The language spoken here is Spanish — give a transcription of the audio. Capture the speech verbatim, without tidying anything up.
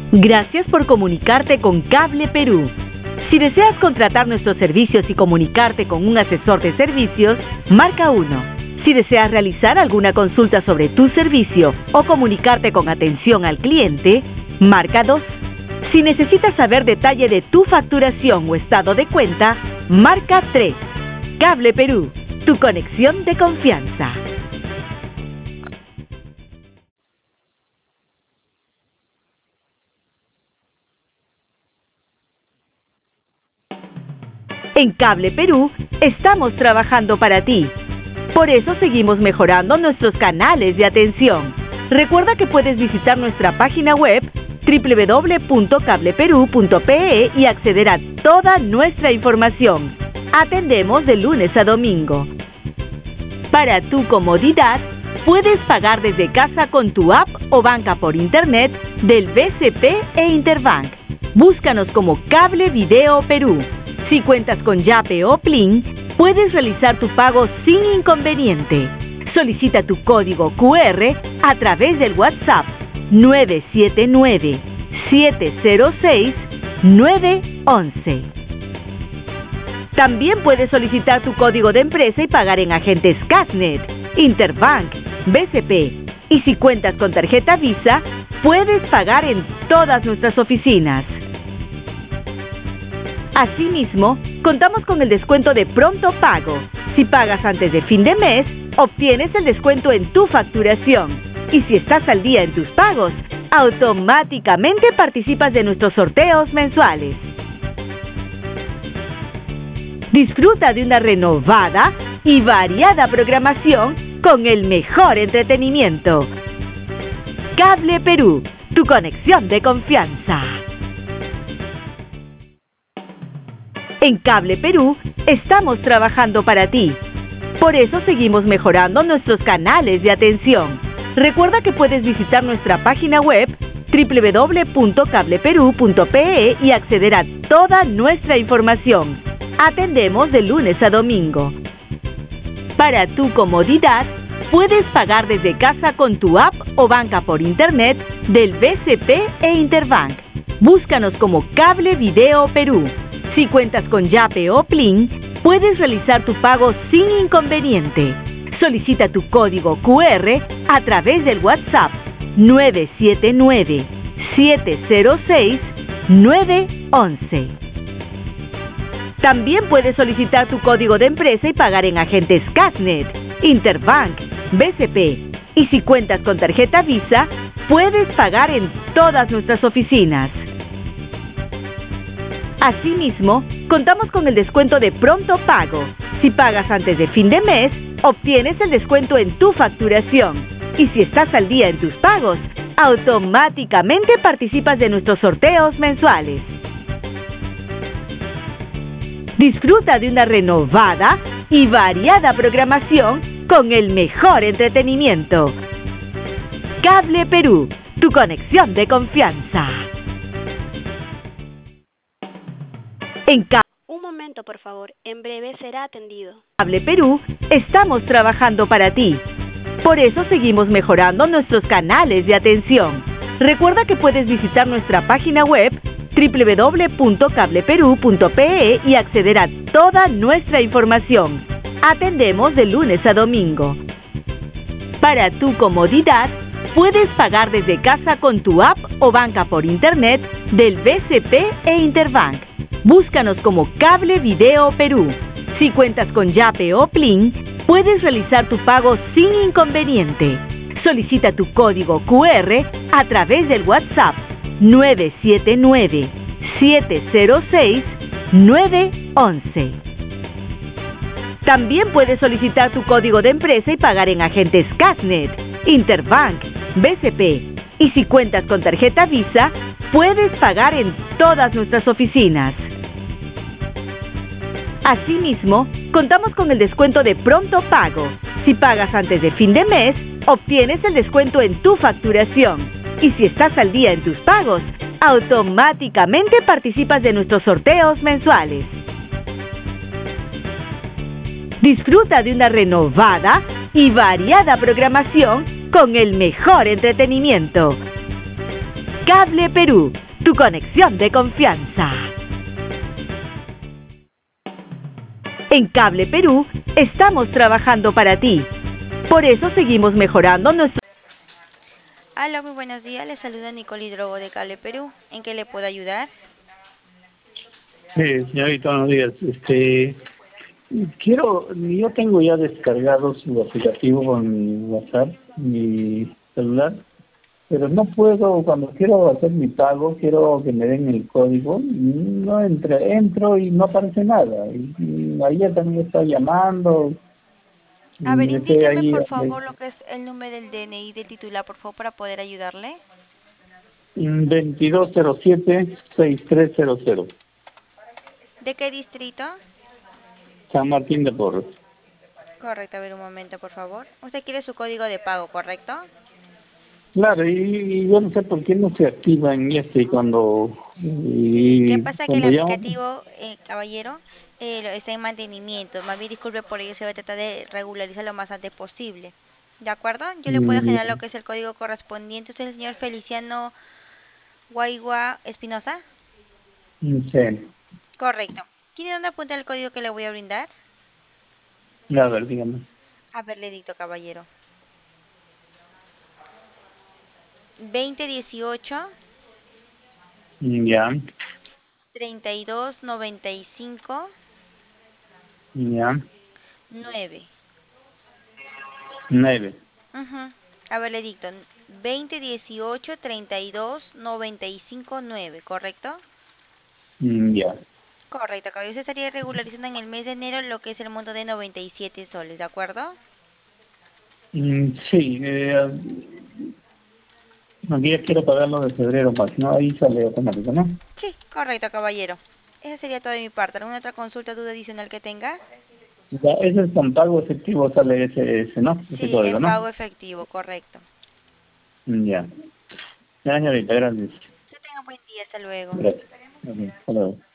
Gracias por comunicarte con Cable Perú. Si deseas contratar nuestros servicios y comunicarte con un asesor de servicios, marca uno. Si deseas realizar alguna consulta sobre tu servicio o comunicarte con atención al cliente, marca dos. Si necesitas saber detalle de tu facturación o estado de cuenta, marca tres. Cable Perú, tu conexión de confianza. En Cable Perú estamos trabajando para ti. Por eso seguimos mejorando nuestros canales de atención. Recuerda que puedes visitar nuestra página web doble u doble u doble u punto cable perú punto pe e y acceder a toda nuestra información. Atendemos de lunes a domingo. Para tu comodidad, puedes pagar desde casa con tu app o banca por internet del B C P e Interbank. Búscanos como Cable Video Perú. Si cuentas con Yape o Plin, puedes realizar tu pago sin inconveniente. Solicita tu código cu erre a través del WhatsApp nueve siete nueve, siete cero seis, nueve once. También puedes solicitar tu código de empresa y pagar en agentes Casnet, Interbank, B C P. Y si cuentas con tarjeta Visa, puedes pagar en todas nuestras oficinas. Asimismo, contamos con el descuento de pronto pago. Si pagas antes de fin de mes, obtienes el descuento en tu facturación. Y si estás al día en tus pagos, automáticamente participas de nuestros sorteos mensuales. Disfruta de una renovada y variada programación con el mejor entretenimiento. Cable Perú, tu conexión de confianza. En Cable Perú estamos trabajando para ti. Por eso seguimos mejorando nuestros canales de atención. Recuerda que puedes visitar nuestra página web doble u doble u doble u punto cable perú punto pe e y acceder a toda nuestra información. Atendemos de lunes a domingo. Para tu comodidad, puedes pagar desde casa con tu app o banca por internet del B C P e Interbank. Búscanos como Cable Video Perú. Si cuentas con Yape o Plin, puedes realizar tu pago sin inconveniente. Solicita tu código cu erre a través del WhatsApp nueve siete nueve, siete cero seis, nueve once. También puedes solicitar tu código de empresa y pagar en agentes Casnet, Interbank, B C P. Y si cuentas con tarjeta Visa, puedes pagar en todas nuestras oficinas. Asimismo, contamos con el descuento de pronto pago. Si pagas antes de fin de mes, obtienes el descuento en tu facturación. Y si estás al día en tus pagos, automáticamente participas de nuestros sorteos mensuales. Disfruta de una renovada y variada programación con el mejor entretenimiento. Cable Perú, tu conexión de confianza. En Cable Un momento, por favor. En breve será atendido. Cable Perú estamos trabajando para ti. Por eso seguimos mejorando nuestros canales de atención. Recuerda que puedes visitar nuestra página web doble u doble u doble u punto cable perú punto pe e y acceder a toda nuestra información. Atendemos de lunes a domingo. Para tu comodidad, puedes pagar desde casa con tu app o banca por internet del B C P e Interbank. Búscanos como Cable Video Perú. Si cuentas con Yape o Plin, puedes realizar tu pago sin inconveniente. Solicita tu código cu erre a través del WhatsApp nueve siete nueve, siete cero seis, nueve once. También puedes solicitar tu código de empresa y pagar en agentes Casnet, Interbank, B C P. Y si cuentas con tarjeta Visa, puedes pagar en todas nuestras oficinas. Asimismo, contamos con el descuento de pronto pago. Si pagas antes de fin de mes, obtienes el descuento en tu facturación. Y si estás al día en tus pagos, automáticamente participas de nuestros sorteos mensuales. Disfruta de una renovada y variada programación con el mejor entretenimiento. Cable Perú, tu conexión de confianza. En Cable Perú estamos trabajando para ti. Por eso seguimos mejorando nuestro... Hola, muy buenos días. Les saluda Nicole Hidrogo de Cable Perú. ¿En qué le puedo ayudar? Sí, señorita, buenos días. Este, quiero, yo tengo ya descargado su aplicativo con mi WhatsApp, mi celular, pero no puedo, cuando quiero hacer mi pago, quiero que me den el código, y no entre, entro y no aparece nada. Y, y ayer también está llamando, A ver, ingresé indíqueme ahí por a favor lo que es el número del D N I del titular, por favor, para poder ayudarle. veintidós cero siete sesenta y tres cero cero, ¿De qué distrito? San Martín de Porres. Correcto, a ver un momento, por favor. Usted quiere su código de pago, ¿correcto? Claro, y, y yo no sé por qué no se activa en este cuando Sí, ¿qué y pasa? Que el cuando llamo. aplicativo, eh, caballero, eh, lo- está en mantenimiento. Más bien, disculpe por ello, se va a tratar de regularizar lo más antes posible. ¿De acuerdo? Yo le puedo generar lo mm, que es el código correspondiente. ¿Usted es el señor Feliciano Guaigua Espinosa? Sí, Correcto. ¿Tiene dónde apuntar el código que le voy a brindar? a ver, dígame. A ver, le dicto, caballero. veinte dieciocho Ya, treinta y dos noventa y cinco ya, nueve. nueve. Ujú. A ver, le dicto. veinte dieciocho treinta y dos noventa y cinco nueve, ¿correcto? Mm, ya. Correcto, caballero. Usted estaría regularizando en el mes de enero lo que es el monto de noventa y siete soles, ¿de acuerdo? Mm, sí, eh, aquí ya quiero pagarlo de febrero más, ¿no? Ahí sale automático, ¿no? Sí, correcto, caballero. Esa sería toda de mi parte. ¿Alguna otra consulta, duda adicional que tenga? Ya, ese es con pago efectivo, sale ese, ese, ¿no? Ese Sí, código, en ¿no? pago efectivo, correcto. Mm, ya. Ya, señorita, gracias. Que tenga buen día, hasta luego. Gracias. Ok, hasta luego.